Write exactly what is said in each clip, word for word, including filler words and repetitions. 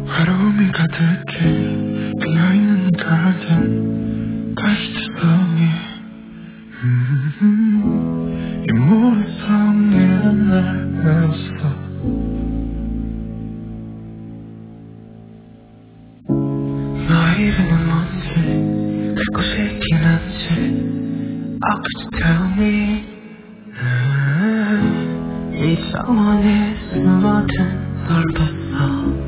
외로움이 가득해 비어있는 가든 가시투성이 음, 이 모래성에 날 넣었어. 너의 이름은 뭔지 듣고 싶긴 한지 How could you tell me 음, 이 정원에 숨어든 널 봤어.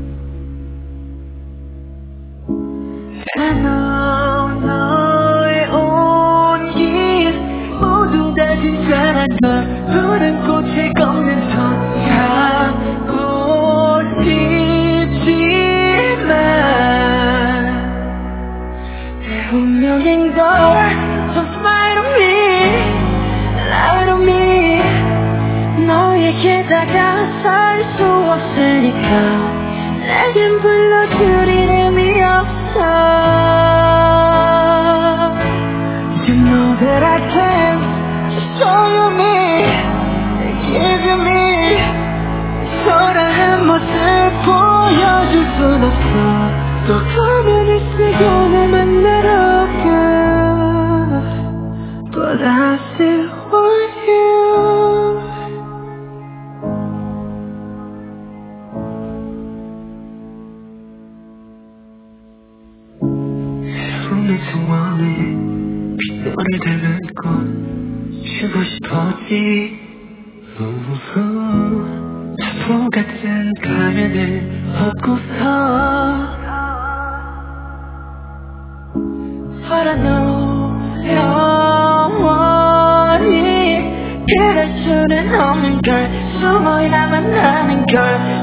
I know 너의 온기 모두 다 진짜란 걸 푸른 꽃에 꺾는 손 하고 싶지만 내 운명인 걸 Just lie to me, lie to me 너에게 다가설 수 없으니까 내겐 불러줄 이름이 없어. You know that I can't just show you me, give you me 초라한 모습 보여줄 순 없어. 또 화면을 쓰고 날 만나러 가 But I still want you. 새로운 소원에 빗소리 되는 꽃 쉬고 싶었지. 우후 차포 같은 가면을 벗고서 But I know 영원히 그럴 수는 없는 걸 숨어야만 하는 걸